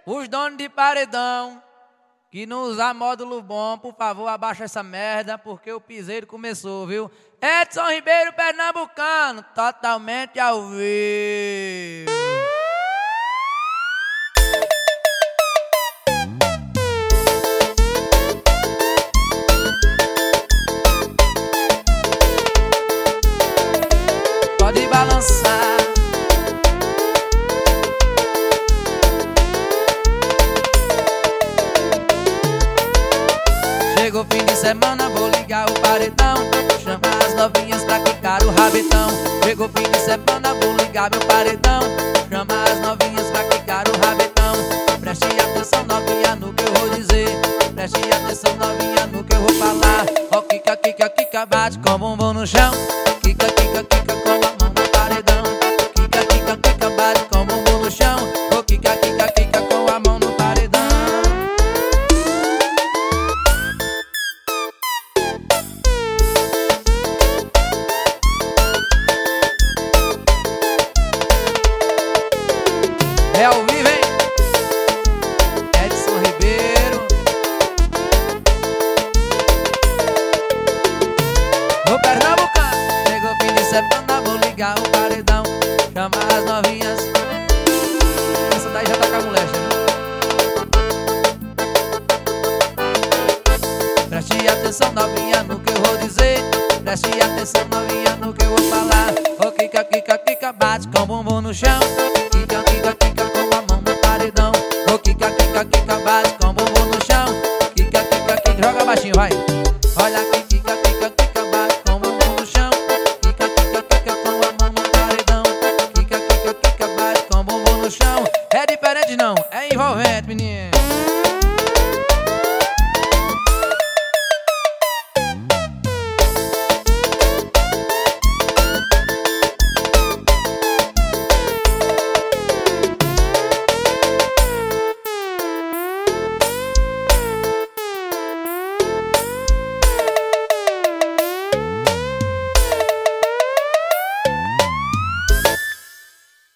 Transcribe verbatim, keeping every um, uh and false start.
Os donos de paredão que não usar módulo bom, por favor, abaixa essa merda, porque o piseiro começou, viu? Edson Ribeiro, pernambucano, totalmente ao vivo. Pode balançar. Chegou fim de semana, vou ligar o paredão, chamar as novinhas pra quicar o rabetão. Chegou fim de semana, vou ligar meu paredão, chamar as novinhas pra quicar o rabetão. Preste atenção, novinha, no que eu vou dizer. Preste atenção, novinha, no que eu vou falar. Ó, quica, quica, quica, bate com o bumbum no chão. Quica, quica, quica, com a mão no paredão. Quica, quica, quica, bate com o bumbum no chão. Ó, quica, quica, quica, com a mão no paredão. É ao vivo, hein? Edson Ribeiro. O pernambucano. Chegou fim de semana, vou ligar o paredão, chamar as novinhas. Essa daí já tá com a mulher, já. Preste atenção, novinha, no que eu vou dizer. Preste atenção, novinha, no que eu vou falar. Ô, quica, quica, quica, bate com o bumbum no chão. Quica, quica, quica, com a mão no paredão. Ô, quica, quica, quica, bate com o bumbum no chão. Quica, quica, quica, joga baixinho, vai. Olha aqui, quica, quica, quica, bate com o bumbum no chão. Quica, quica, quica, com a mão no paredão. Quica, quica, quica, bate com o bumbum no chão. É diferente não, é envolvente, menino.